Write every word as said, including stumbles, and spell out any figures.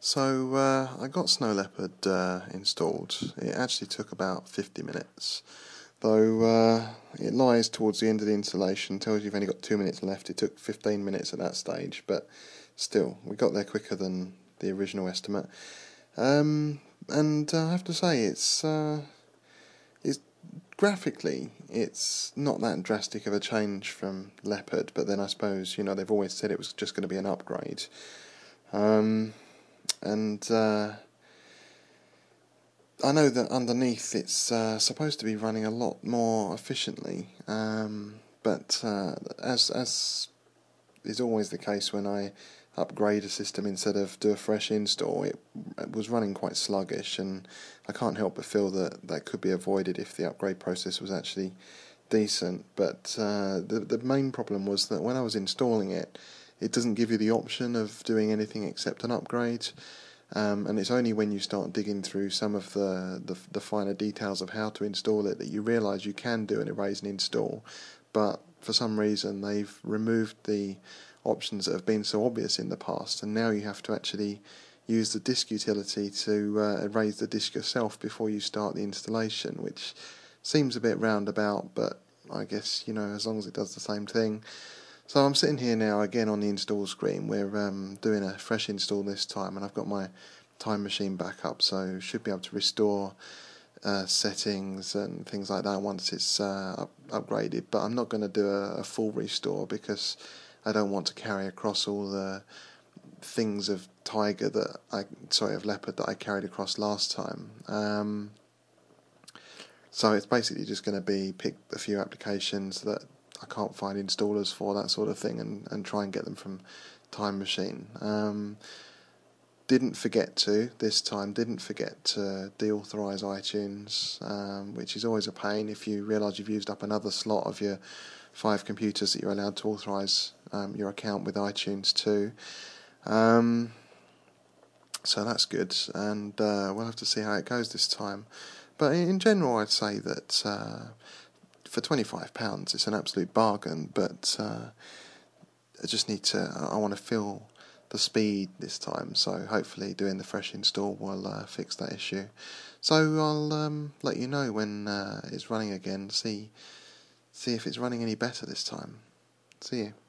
So uh, I got Snow Leopard uh, installed. It actually took about fifty minutes, though uh, it lies towards the end of the installation, tells you you've only got two minutes left. It took fifteen minutes at that stage, but still, we got there quicker than the original estimate. Um, and uh, I have to say, it's uh, it's graphically, it's not that drastic of a change from Leopard, but then I suppose, you know, they've always said it was just going to be an upgrade. Um, and uh, I know that underneath it's uh, supposed to be running a lot more efficiently, um, but uh, as as is always the case when I upgrade a system instead of do a fresh install, it, it was running quite sluggish, and I can't help but feel that that could be avoided if the upgrade process was actually decent. But uh, the the main problem was that when I was installing it, it doesn't give you the option of doing anything except an upgrade. Um, and it's only when you start digging through some of the, the the finer details of how to install it that you realise you can do an erase and install. But for some reason they've removed the options that have been so obvious in the past, and now you have to actually use the disk utility to uh, erase the disk yourself before you start the installation, which seems a bit roundabout, but I guess, you know, as long as it does the same thing. So I'm sitting here now again on the install screen. We're um, doing a fresh install this time, and I've got my Time Machine back up, so should be able to restore uh, settings and things like that once it's uh, up- upgraded. But I'm not going to do a, a full restore because I don't want to carry across all the things of Tiger that I sorry of Leopard that I carried across last time. Um, so it's basically just going to be pick a few applications that I can't find installers for, that sort of thing, and, and try and get them from Time Machine. Um, didn't forget to, this time, didn't forget to deauthorize iTunes, um, which is always a pain if you realise you've used up another slot of your five computers that you're allowed to authorise um, your account with iTunes to. Um, so that's good, and uh, we'll have to see how it goes this time. But in general, I'd say that uh, for twenty-five pounds it's an absolute bargain, but uh, I just need to, I want to feel the speed this time, so hopefully doing the fresh install will uh, fix that issue. So I'll um, let you know when uh, it's running again, see see if it's running any better this time. See you.